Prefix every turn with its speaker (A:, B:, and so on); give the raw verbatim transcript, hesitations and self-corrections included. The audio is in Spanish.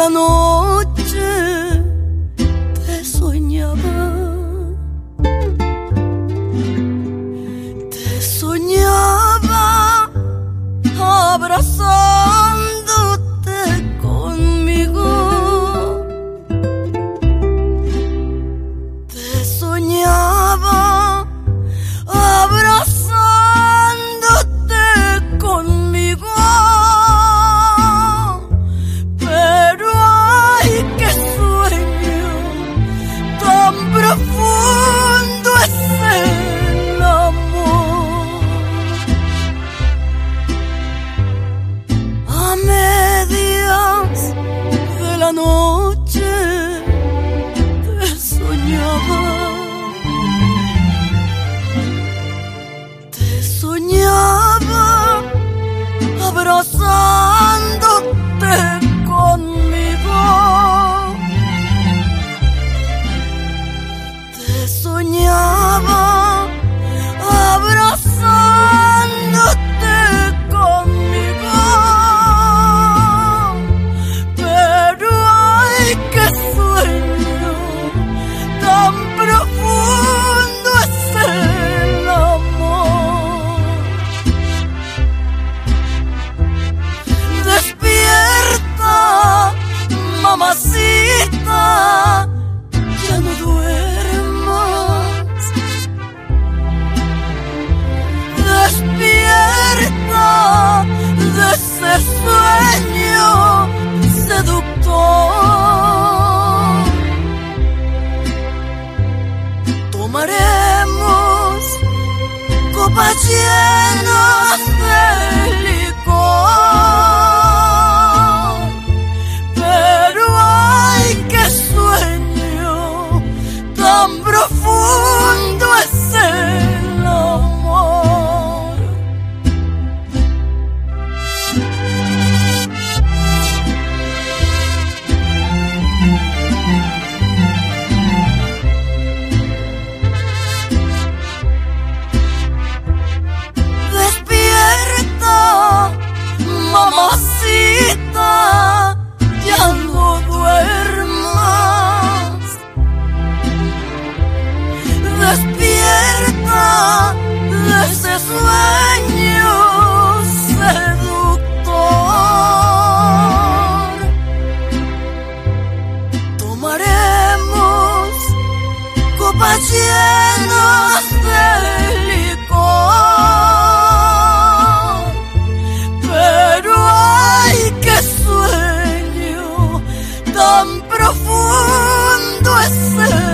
A: la noche te soñaba, te soñaba abrazándote conmigo, te soñaba abrazándote conmigo. Profundo es el amor. A medias de la noche te soñaba, te soñaba abrazándote conmigo. Soñaba abrazándote conmigo, pero ay, qué sueño tan profundo es el amor. Despierta, mamacita, ya no duermas. Despierta de ese sueño seductor. Tomaremos copas llenas de licor, pero ay, qué sueño tan profundo es el amor. Despierta, mamacita, ya no duermas. Despierta de ese sueño seductor. Tomaremos copas llenas de licor, pero ay, qué sueño tan profundo es el